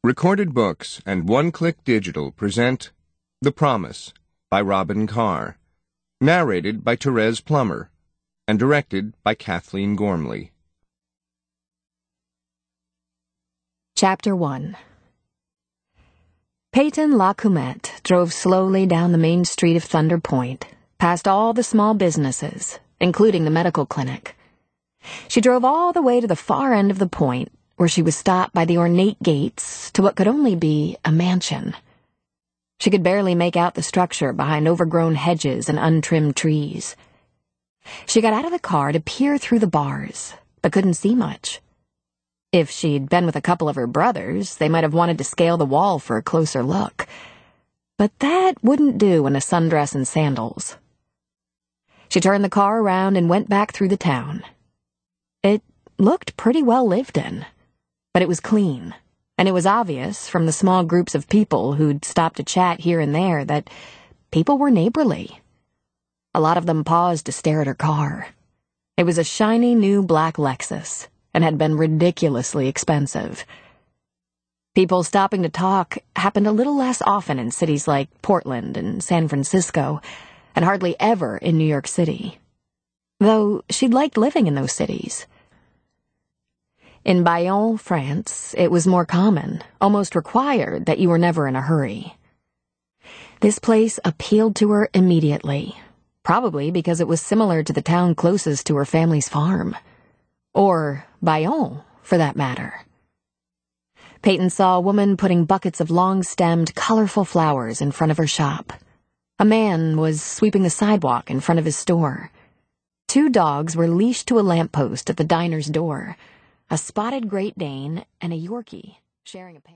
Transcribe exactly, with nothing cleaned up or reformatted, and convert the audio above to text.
Recorded Books and One Click Digital present The Promise by Robin Carr, narrated by Therese Plummer, and directed by Kathleen Gormley. Chapter one. Peyton Lacumette drove slowly down the main street of Thunder Point, past all the small businesses, including the medical clinic. She drove all the way to the far end of the point, where she was stopped by the ornate gates to what could only be a mansion. She could barely make out the structure behind overgrown hedges and untrimmed trees. She got out of the car to peer through the bars, but couldn't see much. If she'd been with a couple of her brothers, they might have wanted to scale the wall for a closer look. But that wouldn't do in a sundress and sandals. She turned the car around and went back through the town. It looked pretty well lived in. But it was clean, and it was obvious from the small groups of people who'd stopped to chat here and there that people were neighborly. A lot of them paused to stare at her car. It was a shiny new black Lexus, and had been ridiculously expensive. People stopping to talk happened a little less often in cities like Portland and San Francisco, and hardly ever in New York City. Though she'd liked living in those cities. In Bayonne, France, it was more common, almost required, that you were never in a hurry. This place appealed to her immediately, probably because it was similar to the town closest to her family's farm. Or Bayonne, for that matter. Peyton saw a woman putting buckets of long-stemmed, colorful flowers in front of her shop. A man was sweeping the sidewalk in front of his store. Two dogs were leashed to a lamppost at the diner's door. A spotted Great Dane and a Yorkie sharing a